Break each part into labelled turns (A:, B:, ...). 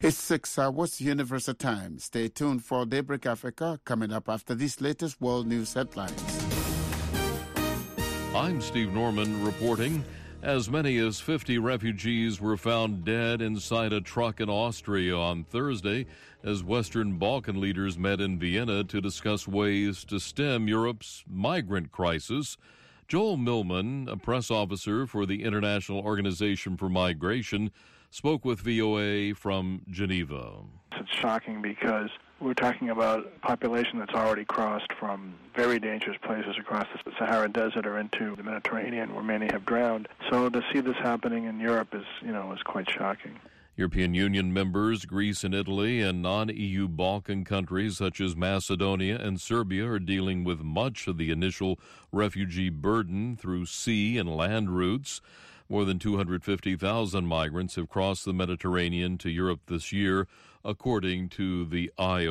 A: It's 6 hours Universal Time. Stay tuned for Daybreak Africa coming up after these latest world news headlines.
B: I'm Steve Norman reporting. As many as 50 refugees were found dead inside a truck in Austria on Thursday as Western Balkan leaders met in Vienna to discuss ways to stem Europe's migrant crisis. Joel Millman, a press officer for the International Organization for Migration, spoke with VOA from Geneva.
C: It's shocking because we're talking about a population that's already crossed from very dangerous places across the Sahara Desert or into the Mediterranean, where many have drowned. So to see this happening in Europe is quite shocking.
B: European Union members, Greece and Italy, and non-EU Balkan countries such as Macedonia and Serbia are dealing with much of the initial refugee burden through sea and land routes. More than 250,000 migrants have crossed the Mediterranean to Europe this year, according to the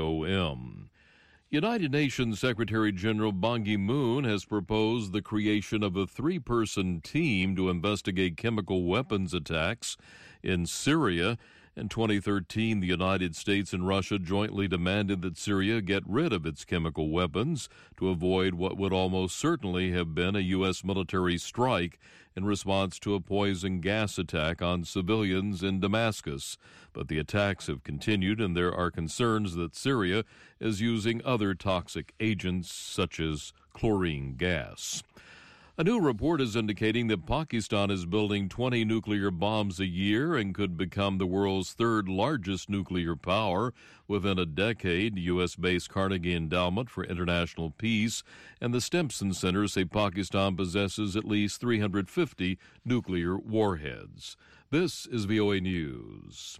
B: IOM. United Nations Secretary General Ban Ki-moon has proposed the creation of a 3-person team to investigate chemical weapons attacks in Syria. In 2013, the United States and Russia jointly demanded that Syria get rid of its chemical weapons to avoid what would almost certainly have been a U.S. military strike in response to a poison gas attack on civilians in Damascus. But the attacks have continued, and there are concerns that Syria is using other toxic agents such as chlorine gas. A new report is indicating that Pakistan is building 20 nuclear bombs a year and could become the world's third largest nuclear power within a decade. U.S.-based Carnegie Endowment for International Peace and the Stimson Center say Pakistan possesses at least 350 nuclear warheads. This is VOA News.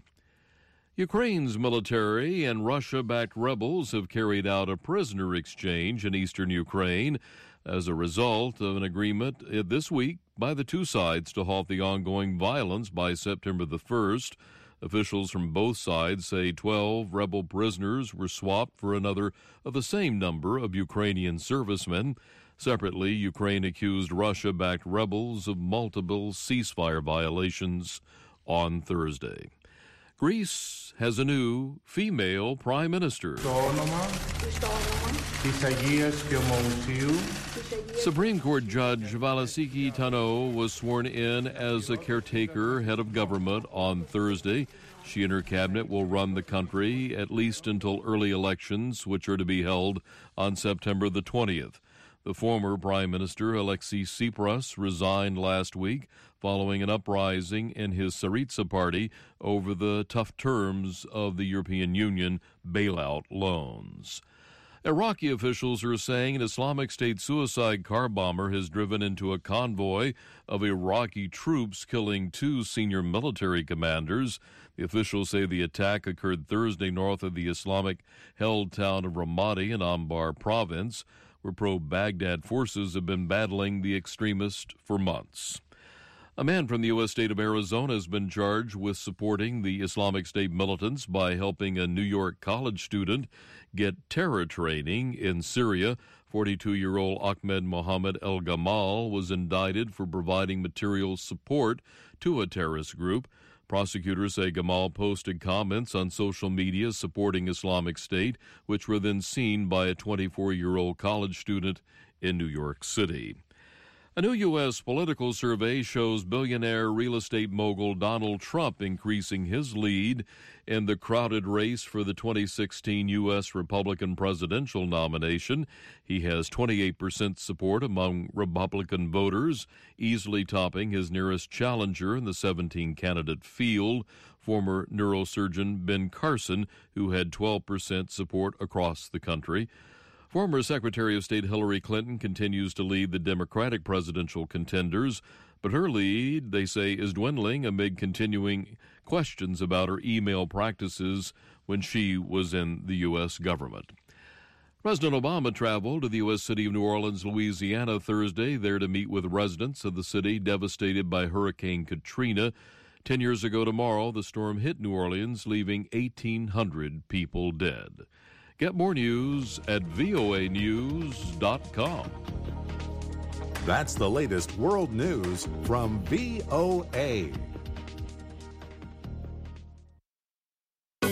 B: Ukraine's military and Russia-backed rebels have carried out a prisoner exchange in eastern Ukraine as a result of an agreement this week by the two sides to halt the ongoing violence by September the 1st. Officials from both sides say 12 rebel prisoners were swapped for another of the same number of Ukrainian servicemen. Separately, Ukraine accused Russia-backed rebels of multiple ceasefire violations on Thursday. Greece has a new female prime minister. Supreme Court Judge Vasiliki Tano was sworn in as a caretaker head of government on Thursday. She and her cabinet will run the country at least until early elections, which are to be held on September the 20th. The former Prime Minister, Alexis Tsipras, resigned last week following an uprising in his Syriza party over the tough terms of the European Union bailout loans. Iraqi officials are saying an Islamic State suicide car bomber has driven into a convoy of Iraqi troops, killing 2 senior military commanders. The officials say the attack occurred Thursday north of the Islamic-held town of Ramadi in Anbar province, where pro-Baghdad forces have been battling the extremists for months. A man from the U.S. state of Arizona has been charged with supporting the Islamic State militants by helping a New York college student get terror training in Syria. 42-year-old Ahmed Mohammed El Gamal was indicted for providing material support to a terrorist group. Prosecutors say Gamal posted comments on social media supporting Islamic State, which were then seen by a 24-year-old college student in New York City. A new U.S. political survey shows billionaire real estate mogul Donald Trump increasing his lead in the crowded race for the 2016 U.S. Republican presidential nomination. He has 28% support among Republican voters, easily topping his nearest challenger in the 17-candidate field, former neurosurgeon Ben Carson, who had 12% support across the country. Former Secretary of State Hillary Clinton continues to lead the Democratic presidential contenders, but her lead, they say, is dwindling amid continuing questions about her email practices when she was in the U.S. government. President Obama traveled to the U.S. city of New Orleans, Louisiana, Thursday, there to meet with residents of the city devastated by Hurricane Katrina. 10 years ago tomorrow, the storm hit New Orleans, leaving 1,800 people dead. Get more news at voanews.com.
D: That's the latest world news from VOA.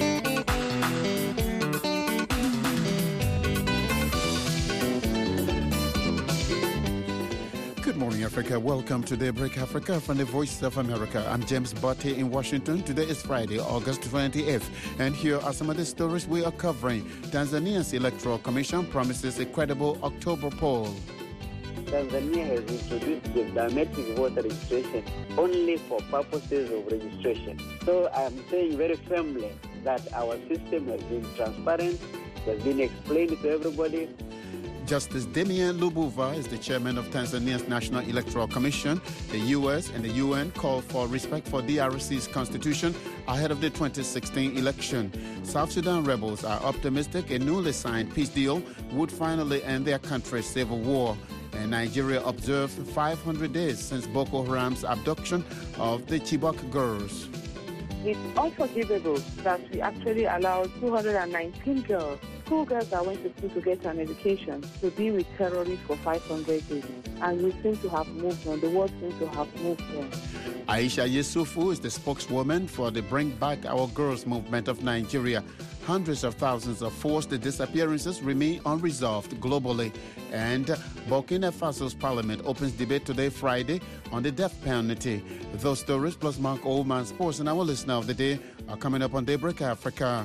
A: Africa. Welcome to Daybreak Africa from the Voice of America. I'm James Botte in Washington. Today is Friday, August 28th. And here are some of the stories we are covering. Tanzania's Electoral Commission promises a credible October poll.
E: Tanzania has introduced the biometric voter registration only for purposes of registration. So I'm saying very firmly that our system has been transparent, has been explained to everybody.
A: Justice Damian Lubuva is the chairman of Tanzania's National Electoral Commission. The U.S. and the UN call for respect for DRC's constitution ahead of the 2016 election. South Sudan rebels are optimistic a newly signed peace deal would finally end their country's civil war. And Nigeria observed 500 days since Boko Haram's abduction of the Chibok girls.
F: It's unforgivable that we actually allowed 219 girls, school girls that went to school to get an education, to be with terrorists for 500 days. And we seem to have moved on. The world seems to have moved on.
A: Aisha Yesufu is the spokeswoman for the Bring Back Our Girls movement of Nigeria. Hundreds of thousands of forced disappearances remain unresolved globally. And Burkina Faso's parliament opens debate today, Friday, on the death penalty. Those stories plus Mark Oldman Sports and our listener of the day are coming up on Daybreak Africa.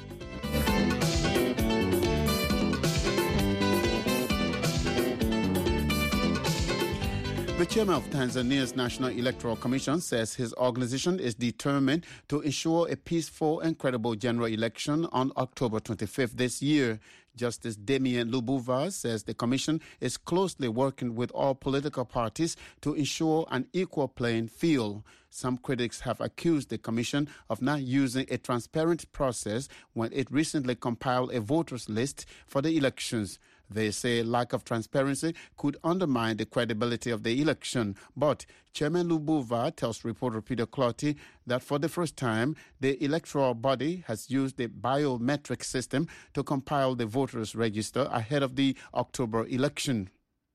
A: The chairman of Tanzania's National Electoral Commission says his organization is determined to ensure a peaceful and credible general election on October 25th this year. Justice Damian Lubuva says the commission is closely working with all political parties to ensure an equal playing field. Some critics have accused the commission of not using a transparent process when it recently compiled a voters list for the elections. They say lack of transparency could undermine the credibility of the election. But Chairman Lubuva tells reporter Peter Clotty that for the first time, the electoral body has used the biometric system to compile the voters' register ahead of the October election.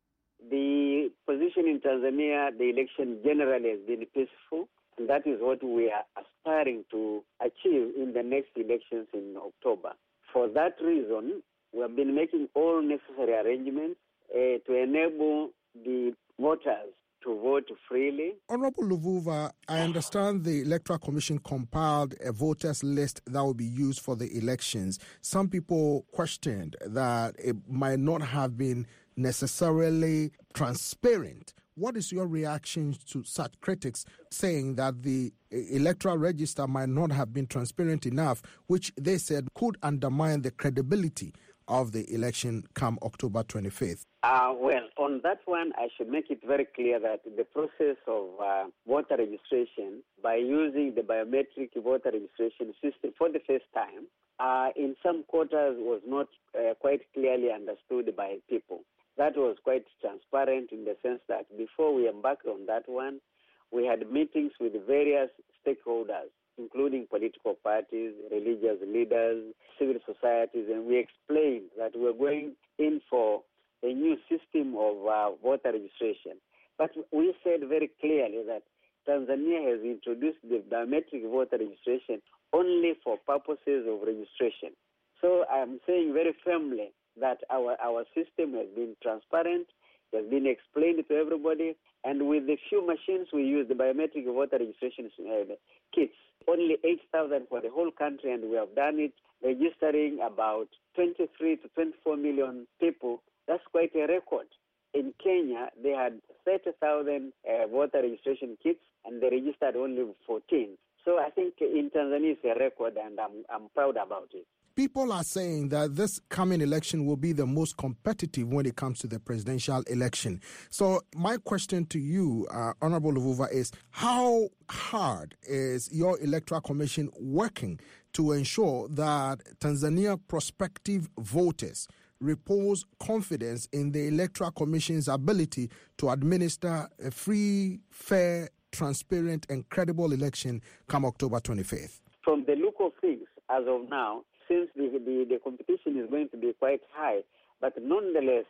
E: The position in Tanzania, the election generally has been peaceful, and that is what we are aspiring to achieve in the next elections in October. For that reason, we have been making all necessary arrangements to enable the voters to vote freely.
G: Honorable Lubuva, I understand the Electoral Commission compiled a voters list that will be used for the elections. Some people questioned that it might not have been necessarily transparent. What is your reaction to such critics saying that the electoral register might not have been transparent enough, which they said could undermine the credibility of the election come October 25th?
E: Well, on that one, I should make it very clear that the process of voter registration by using the biometric voter registration system for the first time in some quarters was not quite clearly understood by people. That was quite transparent in the sense that before we embarked on that one, we had meetings with various stakeholders, including political parties, religious leaders, civil societies, and we explained that we're going in for a new system of voter registration. But we said very clearly that Tanzania has introduced the biometric voter registration only for purposes of registration. So I'm saying very firmly that our system has been transparent, has been explained to everybody, and with the few machines we use, the biometric voter registration kits, only 8,000 for the whole country, and we have done it, registering about 23 to 24 million people. That's quite a record. In Kenya, they had 30,000 voter registration kits, and they registered only 14. So I think in Tanzania it's a record, and I'm proud about it.
G: People are saying that this coming election will be the most competitive when it comes to the presidential election. So my question to you, Honorable Lubuva, is how hard is your Electoral Commission working to ensure that Tanzania prospective voters repose confidence in the Electoral Commission's ability to administer a free, fair, transparent and credible election come October 25th?
E: From the look of things, as of now, since the competition is going to be quite high, but nevertheless,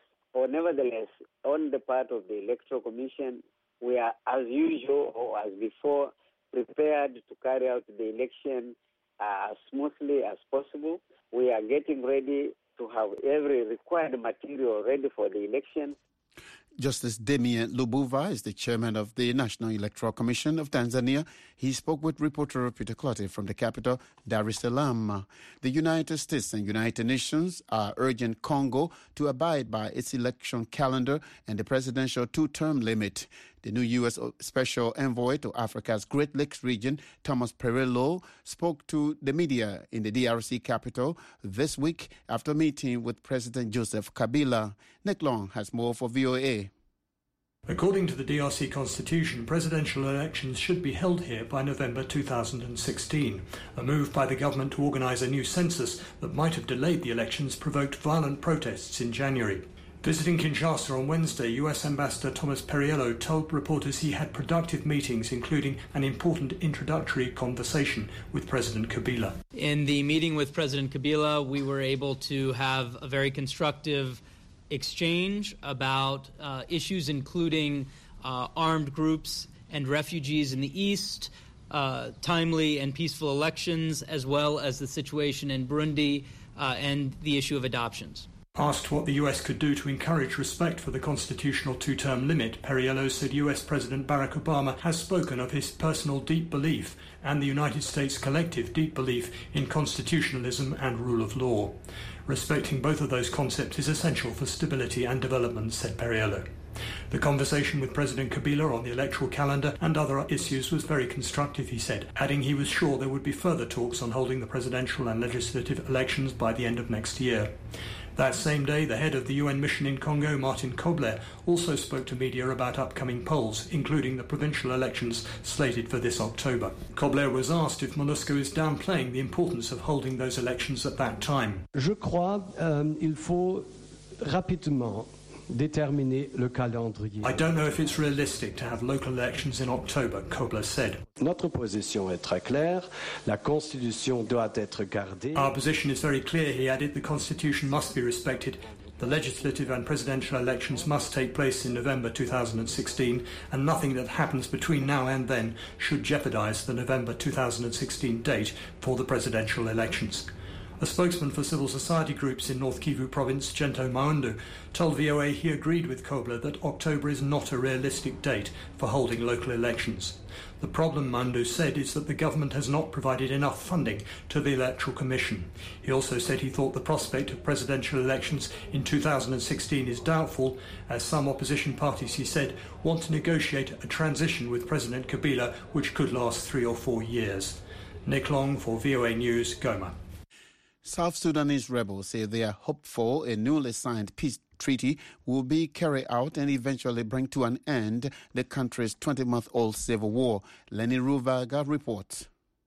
E: on the part of the Electoral Commission, we are as usual or as before prepared to carry out the election as smoothly as possible. We are getting ready to have every required material ready for the election.
A: Justice Damien Lubuva is the chairman of the National Electoral Commission of Tanzania. He spoke with reporter Peter Clottey from the capital, Dar es Salaam. The United States and United Nations are urging Congo to abide by its election calendar and the presidential two-term limit. The new U.S. Special Envoy to Africa's Great Lakes region, Thomas Perello, spoke to the media in the DRC capital this week after meeting with President Joseph Kabila. Nick Long has more for VOA.
H: According to the DRC Constitution, presidential elections should be held here by November 2016. A move by the government to organise a new census that might have delayed the elections provoked violent protests in January. Visiting Kinshasa on Wednesday, US Ambassador Thomas Perriello told reporters he had productive meetings, including an important introductory conversation with President Kabila.
I: In the meeting with President Kabila, we were able to have a very constructive exchange about issues including armed groups and refugees in the East, timely and peaceful elections, as well as the situation in Burundi and the issue of adoptions.
H: Asked what the US could do to encourage respect for the constitutional two-term limit, Perriello said US President Barack Obama has spoken of his personal deep belief and the United States' collective deep belief in constitutionalism and rule of law. Respecting both of those concepts is essential for stability and development, said Perriello. The conversation with President Kabila on the electoral calendar and other issues was very constructive, he said, adding he was sure there would be further talks on holding the presidential and legislative elections by the end of next year. That same day, the head of the UN mission in Congo, Martin Kobler, also spoke to media about upcoming polls, including the provincial elections slated for this October. Kobler was asked if MONUSCO is downplaying the importance of holding those elections at that time.
J: Je crois il faut rapidement déterminer le calendrier.
H: I don't know if it's realistic to have local elections in October, Kobler said.
J: Notre position est très claire. La Constitution doit être gardée.
H: Our position is very clear, he added. The Constitution must be respected. The legislative and presidential elections must take place in November 2016, and nothing that happens between now and then should jeopardise the November 2016 date for the presidential elections. A spokesman for civil society groups in North Kivu province, Gento Maundu, told VOA he agreed with Kobler that October is not a realistic date for holding local elections. The problem, Maundu said, is that the government has not provided enough funding to the Electoral Commission. He also said he thought the prospect of presidential elections in 2016 is doubtful, as some opposition parties, he said, want to negotiate a transition with President Kabila which could last 3 or 4 years. Nick Long for VOA News, Goma.
A: South Sudanese rebels say they are hopeful a newly signed peace treaty will be carried out and eventually bring to an end the country's 20-month-old civil war. Lenny Ruvaga reports.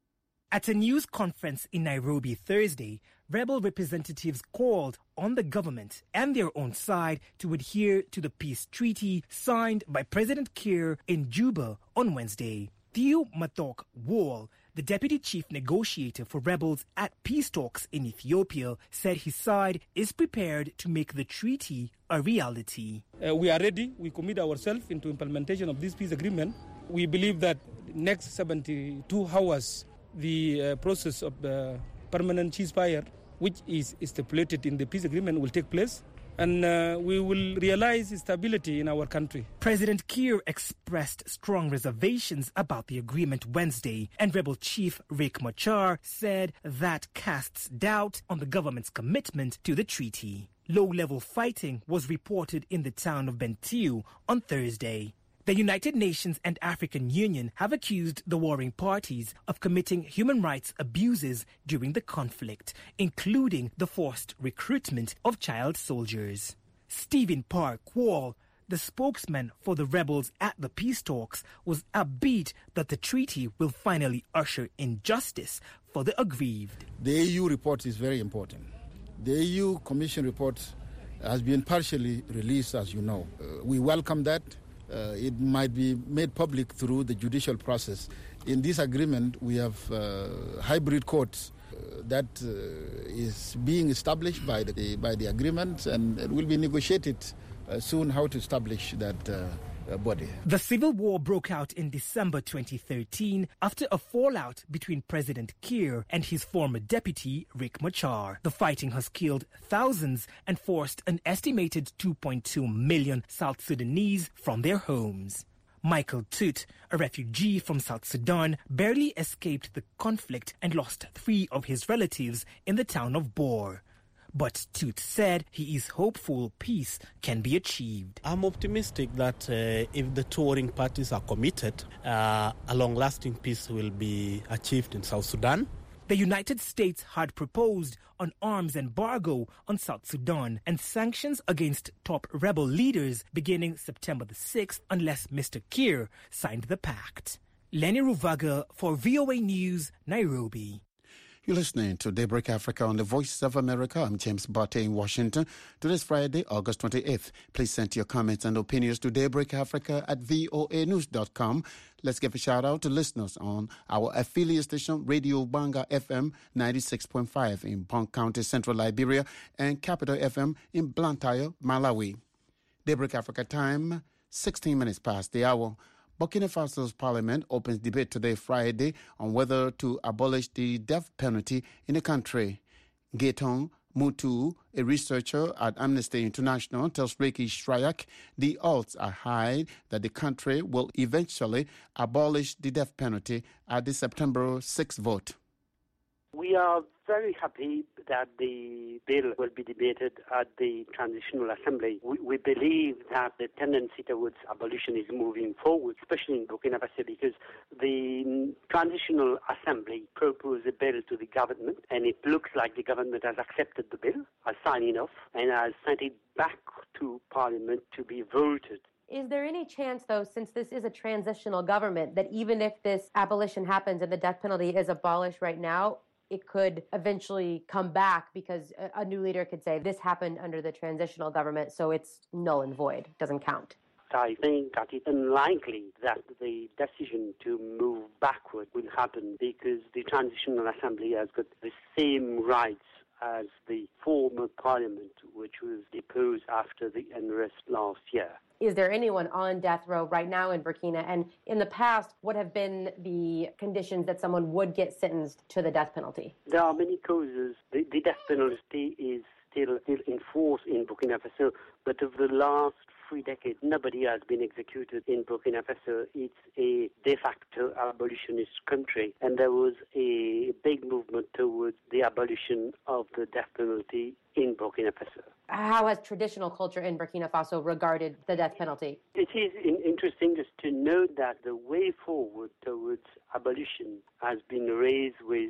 K: At a news conference in Nairobi Thursday, rebel representatives called on the government and their own side to adhere to the peace treaty signed by President Kiir in Juba on Wednesday. Theo Mathok Wall, the deputy chief negotiator for rebels at peace talks in Ethiopia, said his side is prepared to make the treaty a reality.
L: We are ready. We commit ourselves into implementation of this peace agreement. We believe that next 72 hours, the process of the permanent ceasefire, which is stipulated in the peace agreement, will take place. And we will realize stability in our country.
K: President Kiir expressed strong reservations about the agreement Wednesday, and rebel chief Riek Machar said that casts doubt on the government's commitment to the treaty. Low-level fighting was reported in the town of Bentiu on Thursday. The United Nations and African Union have accused the warring parties of committing human rights abuses during the conflict, including the forced recruitment of child soldiers. Stephen Park Wall, the spokesman for the rebels at the peace talks, was upbeat that the treaty will finally usher in justice for the aggrieved.
M: The AU report is very important. The AU Commission report has been partially released, as you know. We welcome that. It might be made public through the judicial process. In this agreement, we have hybrid courts that is being established by the agreement, and it will be negotiated soon how to establish that body.
K: The civil war broke out in December 2013 after a fallout between President Kiir and his former deputy, Riek Machar. The fighting has killed thousands and forced an estimated 2.2 million South Sudanese from their homes. Michael Tut, a refugee from South Sudan, barely escaped the conflict and lost 3 of his relatives in the town of Bor. But Tut said he is hopeful peace can be achieved.
N: I'm optimistic that if the two warring parties are committed, a long-lasting peace will be achieved in South Sudan.
K: The United States had proposed an arms embargo on South Sudan and sanctions against top rebel leaders beginning September the 6th unless Mr. Kiir signed the pact. Lenny Ruvaga for VOA News, Nairobi.
A: You're listening to Daybreak Africa on the Voice of America. I'm James Barté in Washington. Today's Friday, August 28th. Please send your comments and opinions to daybreakafrica@voanews.com. Let's give a shout out to listeners on our affiliate station, Radio Banga FM 96.5 in Bonk County, Central Liberia, and Capital FM in Blantyre, Malawi. Daybreak Africa time, 16 minutes past the hour. Burkina Faso's parliament opens debate today, Friday, on whether to abolish the death penalty in the country. Gaetan Mutu, a researcher at Amnesty International, tells Ricky Shryak the odds are high that the country will eventually abolish the death penalty at the September 6th vote.
O: We are very happy that the bill will be debated at the Transitional Assembly. We believe that the tendency towards abolition is moving forward, especially in Burkina Faso, because the Transitional Assembly proposed a bill to the government, and it looks like the government has accepted the bill, has signed it off, and has sent it back to Parliament to be voted.
P: Is there any chance, though, since this is a transitional government, that even if this abolition happens and the death penalty is abolished right now, it could eventually come back because a new leader could say this happened under the transitional government, so it's null and void, doesn't count?
O: I think that it's unlikely that the decision to move backward will happen because the Transitional Assembly has got the same rights as the former parliament, which was deposed after the unrest last year.
P: Is there anyone on death row right now in Burkina? And in the past, what have been the conditions that someone would get sentenced to the death penalty?
O: There are many causes. The death penalty is still in force in Burkina Faso, but over the last 3 decades, nobody has been executed in Burkina Faso. It's a de facto abolitionist country, and there was a big movement towards the abolition of the death penalty in Burkina Faso.
P: How has traditional culture in Burkina Faso regarded the death penalty?
O: It is interesting just to note that the way forward towards abolition has been raised with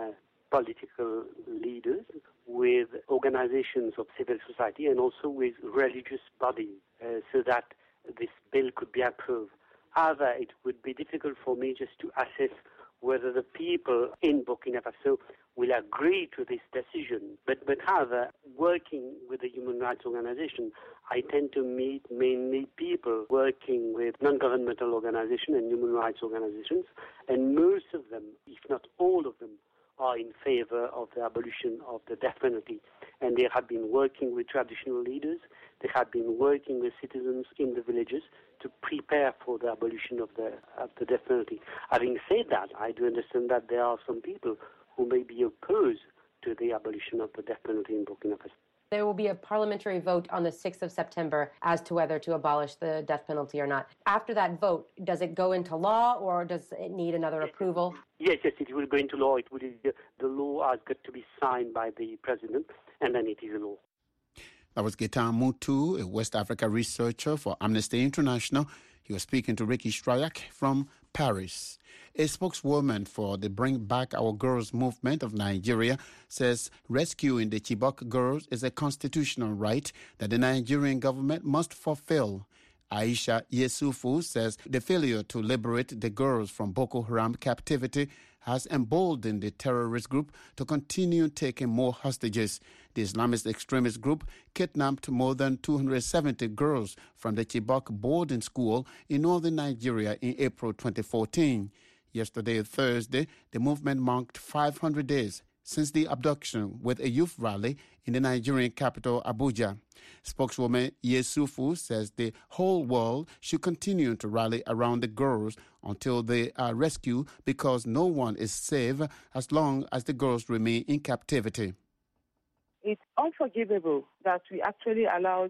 O: political leaders, with organizations of civil society, and also with religious bodies, so that this bill could be approved. However, it would be difficult for me just to assess whether the people in Burkina Faso will agree to this decision. But however, working with the human rights organization, I tend to meet mainly people working with non-governmental organizations and human rights organizations, and most of them, if not all of them, are in favor of the abolition of the death penalty. And they have been working with traditional leaders, they have been working with citizens in the villages to prepare for the abolition of the death penalty. Having said that, I do understand that there are some people who may be opposed to the abolition of the death penalty in Burkina Faso.
P: There will be a parliamentary vote on the 6th of September as to whether to abolish the death penalty or not. After that vote, does it go into law or does it need another approval?
O: Yes, it will go into law. The law has got to be signed by the president, and then it is a law.
A: That was Gaetan Mutu, a West Africa researcher for Amnesty International. He was speaking to Ricky Shryak from Paris. A spokeswoman for the Bring Back Our Girls movement of Nigeria says rescuing the Chibok girls is a constitutional right that the Nigerian government must fulfill. Aisha Yesufu says the failure to liberate the girls from Boko Haram captivity has emboldened the terrorist group to continue taking more hostages. The Islamist extremist group kidnapped more than 270 girls from the Chibok boarding school in northern Nigeria in April 2014. Yesterday, Thursday, the movement marked 500 days since the abduction with a youth rally in the Nigerian capital, Abuja. Spokeswoman Yesufu says the whole world should continue to rally around the girls until they are rescued because no one is safe as long as the girls remain in captivity.
F: It's unforgivable that we actually allowed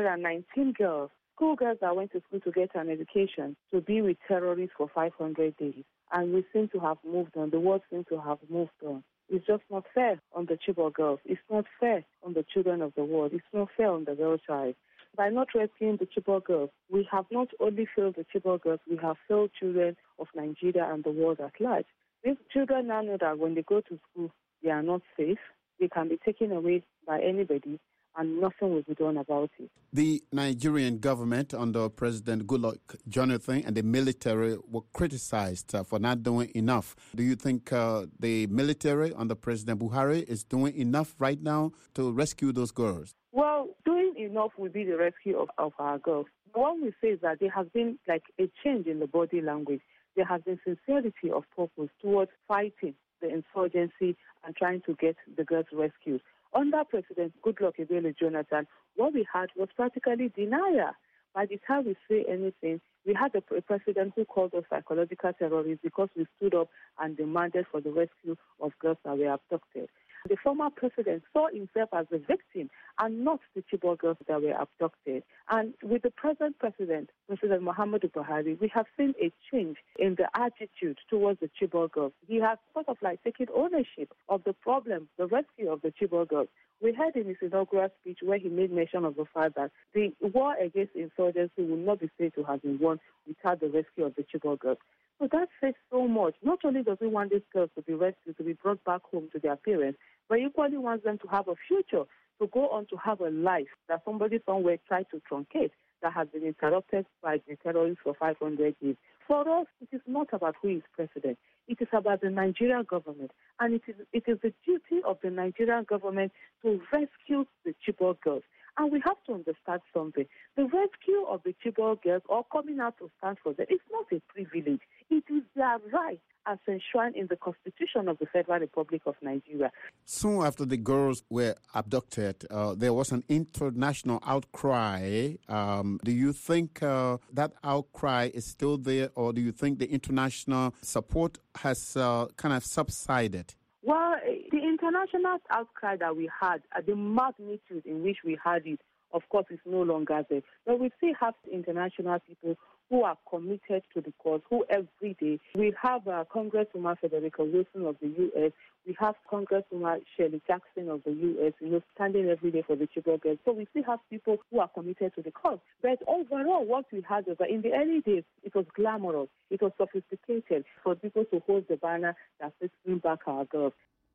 F: 219 girls, schoolgirls that went to school to get an education, to be with terrorists for 500 days. And we seem to have moved on. The world seems to have moved on. It's just not fair on the Chibok girls. It's not fair on the children of the world. It's not fair on the girl child. By not rescuing the Chibok girls, we have not only failed the Chibok girls, we have failed children of Nigeria and the world at large. These children now know that when they go to school, they are not safe. They can be taken away by anybody, and nothing will be done about it.
A: The Nigerian government under President Goodluck Jonathan and the military were criticized for not doing enough. Do you think the military under President Buhari is doing enough right now to rescue those girls?
F: Well, doing enough will be the rescue of our girls. What we say is that there has been like a change in the body language. There has been sincerity of purpose towards fighting the insurgency and trying to get the girls rescued. Under President Goodluck Jonathan, what we had was practically denial. By the time we say anything, we had a president who called us psychological terrorists because we stood up and demanded for the rescue of girls that were abducted. The former president saw himself as a victim and not the Chibok girls that were abducted. And with the present president, President Muhammadu Buhari, we have seen a change in the attitude towards the Chibok girls. He has sort of like taken ownership of the problem, the rescue of the Chibok girls. We heard in his inaugural speech where he made mention of the fact that the war against insurgency will not be said to have been won without the rescue of the Chibok girls. So that says so much. Not only does he want these girls to be rescued, to be brought back home to their parents, but he equally wants them to have a future, to go on to have a life that somebody somewhere tried to truncate, that has been interrupted by the terrorists for 500 years. For us, it is not about who is president. It is about the Nigerian government. And it is the duty of the Nigerian government to rescue the Chibok girls. And we have to understand something. The rescue of the Chibok girls or coming out to stand for them is not a privilege. It is their right as enshrined in the Constitution of the Federal Republic of Nigeria.
A: Soon after the girls were abducted, there was an international outcry. Do you think that outcry is still there, or do you think the international support has kind of subsided?
F: Well, the international outcry that we had, the magnitude in which we had it, of course, is no longer there. But we still have international people who are committed to the cause, who every day. We have Congresswoman Federica Wilson of the U.S., we have Congresswoman Shirley Jackson of the U.S., standing every day for the Chibok girls. So we still have people who are committed to the cause. But overall, what we had was that in the early days, it was glamorous, it was sophisticated for people to hold the banner that says, "Bring back our girls."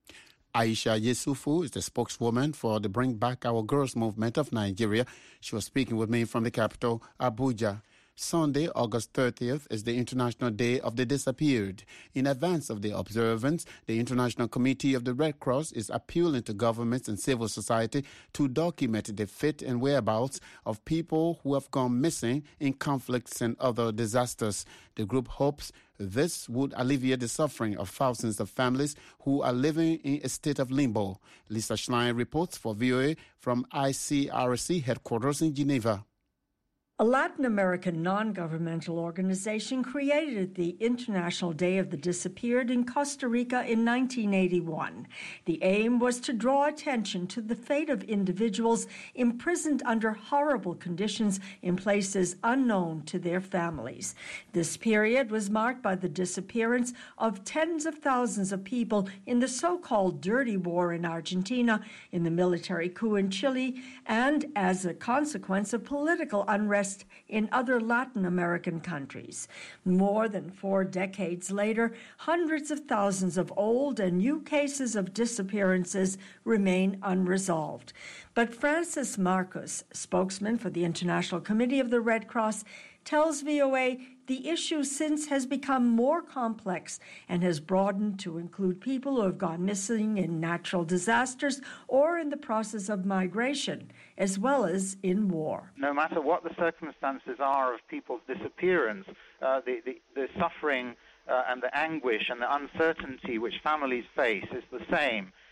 A: Aisha Yesufu is the spokeswoman for the Bring Back Our Girls movement of Nigeria. She was speaking with me from the capital, Abuja. Sunday, August 30th, is the International Day of the Disappeared. In advance of the observance, the International Committee of the Red Cross is appealing to governments and civil society to document the fate and whereabouts of people who have gone missing in conflicts and other disasters. The group hopes this would alleviate the suffering of thousands of families who are living in a state of limbo. Lisa Schlein reports for VOA from ICRC headquarters in Geneva.
Q: A Latin American non-governmental organization created the International Day of the Disappeared in Costa Rica in 1981. The aim was to draw attention to the fate of individuals imprisoned under horrible conditions in places unknown to their families. This period was marked by the disappearance of tens of thousands of people in the so-called Dirty War in Argentina, in the military coup in Chile, and as a consequence of political unrest in other Latin American countries. More than 4 decades later, hundreds of thousands of old and new cases of disappearances remain unresolved. But Francis Marcus, spokesman for the International Committee of the Red Cross, tells VOA the issue since has become more complex and has broadened to include people who have gone missing in natural disasters or in the process of migration, as well as in war.
R: No matter what the circumstances are of people's disappearance, the suffering and the anguish and the uncertainty which families face is the same.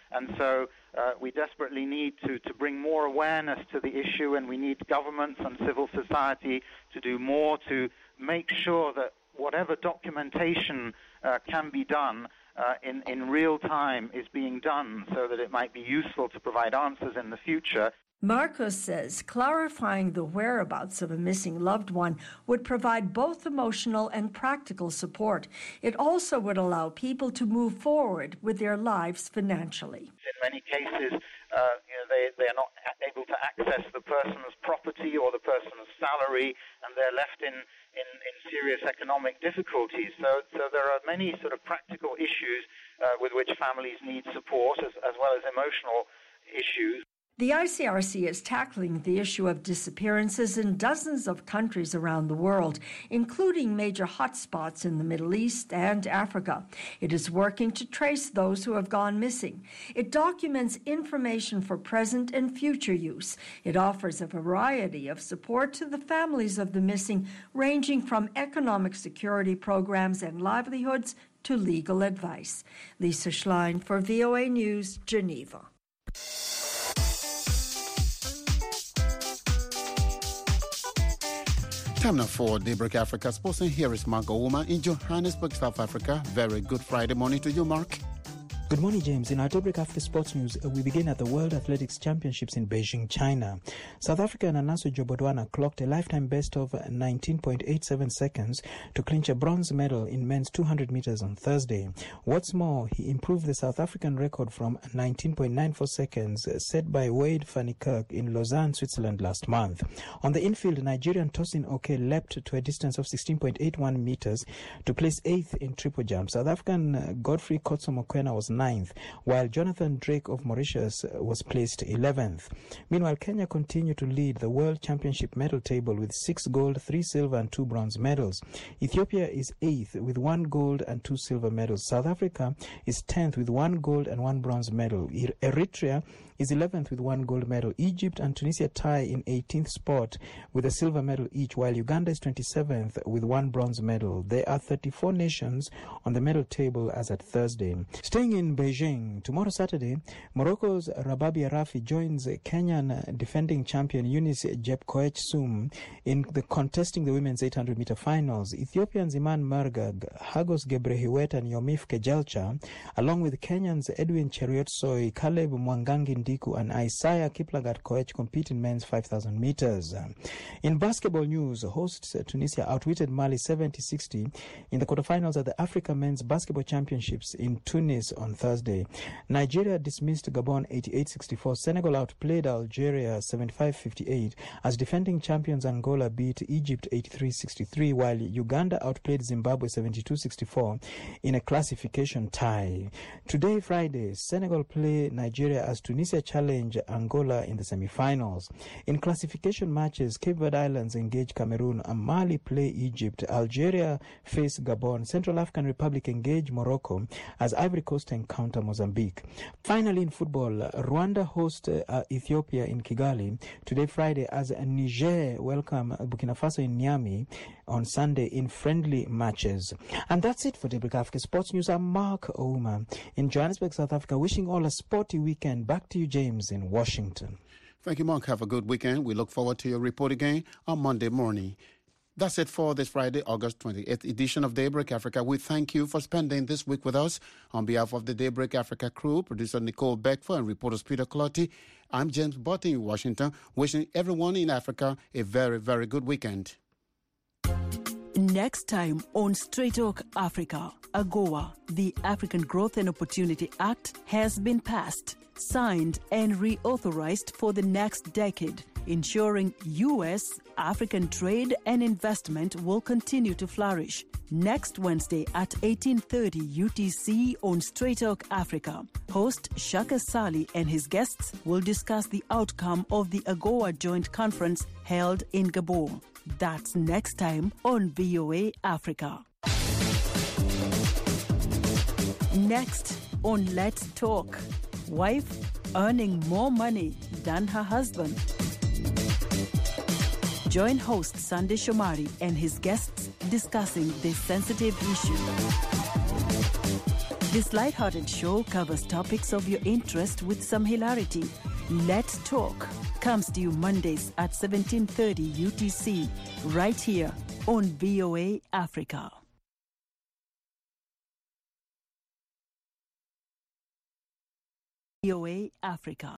R: And so we desperately need to bring more awareness to the issue, and we need governments and civil society to do more to make sure that whatever documentation can be done in real time is being done, so that it might be useful to provide answers in the future.
Q: Marcos says clarifying the whereabouts of a missing loved one would provide both emotional and practical support. It also would allow people to move forward with their lives financially.
R: In many cases, they are not able to access the person's property or the person's salary, and they're left in serious economic difficulties. So there are many sort of practical issues with which families need support, as well as emotional issues.
Q: The ICRC is tackling the issue of disappearances in dozens of countries around the world, including major hotspots in the Middle East and Africa. It is working to trace those who have gone missing. It documents information for present and future use. It offers a variety of support to the families of the missing, ranging from economic security programs and livelihoods to legal advice. Lisa Schlein for VOA News, Geneva.
A: Time now for Daybreak Africa Sports, and here is Mark Ouma in Johannesburg, South Africa. Very good Friday morning to you, Mark.
S: Good morning, James. In our Daybreak Africa Sports News, we begin at the World Athletics Championships in Beijing, China. South African Anaso Jobodwana clocked a lifetime best of 19.87 seconds to clinch a bronze medal in men's 200 meters on Thursday. What's more, he improved the South African record from 19.94 seconds set by Wade van Niekerk in Lausanne, Switzerland last month. On the infield, Nigerian Tosin Oke leapt to a distance of 16.81 meters to place 8th in triple jump. South African Godfrey Kotso-Mokoena was 9th, while Jonathan Drake of Mauritius was placed 11th. Meanwhile, Kenya continued to lead the World Championship medal table with 6 gold, 3 silver and 2 bronze medals. Ethiopia is 8th with 1 gold and 2 silver medals. South Africa is 10th with 1 gold and 1 bronze medal. Eritrea is 11th with 1 gold medal. Egypt and Tunisia tie in 18th spot with a silver medal each, while Uganda is 27th with 1 bronze medal. There are 34 nations on the medal table as at Thursday. Staying in Beijing, tomorrow Saturday, Morocco's Rababi Arafi joins Kenyan defending champion Eunice Jepkoech Sum in contesting the women's 800-meter finals. Ethiopians Iman Mergag, Hagos Gebrehiwet and Yomif Kejalcha, along with Kenyans Edwin Cheriot Soy, Caleb Mwangangi Ndiku and Isaiah Kiplagat Koech compete in men's 5,000 meters. In basketball news, hosts Tunisia outwitted Mali 70-60 in the quarterfinals at the Africa Men's Basketball Championships in Tunis on Thursday. Nigeria dismissed Gabon 88-64. Senegal outplayed Algeria 75-58 as defending champions Angola beat Egypt 83-63, while Uganda outplayed Zimbabwe 72-64 in a classification tie. Today, Friday, Senegal play Nigeria as Tunisia challenge Angola in the semi-finals. In classification matches, Cape Verde Islands engage Cameroon and Mali play Egypt. Algeria face Gabon. Central African Republic engage Morocco as Ivory Coast encounter Mozambique. Finally, in football, Rwanda host Ethiopia in Kigali today, Friday, as Niger welcome Burkina Faso in Niamey on Sunday in friendly matches. And that's it for Daybreak Africa Sports News. I'm Mark Ouma in Johannesburg, South Africa, wishing all a sporty weekend. Back to you, James, in Washington.
A: Thank you, Mark. Have a good weekend. We look forward to your report again on Monday morning. That's it for this Friday, August 28th edition of Daybreak Africa. We thank you for spending this week with us. On behalf of the Daybreak Africa crew, producer Nicole Beckford and reporters Peter Clotty, I'm James Button in Washington, wishing everyone in Africa a very, very good weekend.
T: Next time on Straight Talk Africa, AGOA, the African Growth and Opportunity Act, has been passed, signed and reauthorized for the next decade, ensuring U.S.-African trade and investment will continue to flourish. Next Wednesday at 18:30 UTC on Straight Talk Africa, host Shaka Sali and his guests will discuss the outcome of the AGOA Joint Conference held in Gabon. That's next time on VOA Africa. Next on Let's Talk, wife earning more money than her husband. Join host Sunday Shomari and his guests discussing this sensitive issue. This lighthearted show covers topics of your interest with some hilarity. Let's Talk comes to you Mondays at 17:30 UTC, right here on VOA Africa. VOA Africa.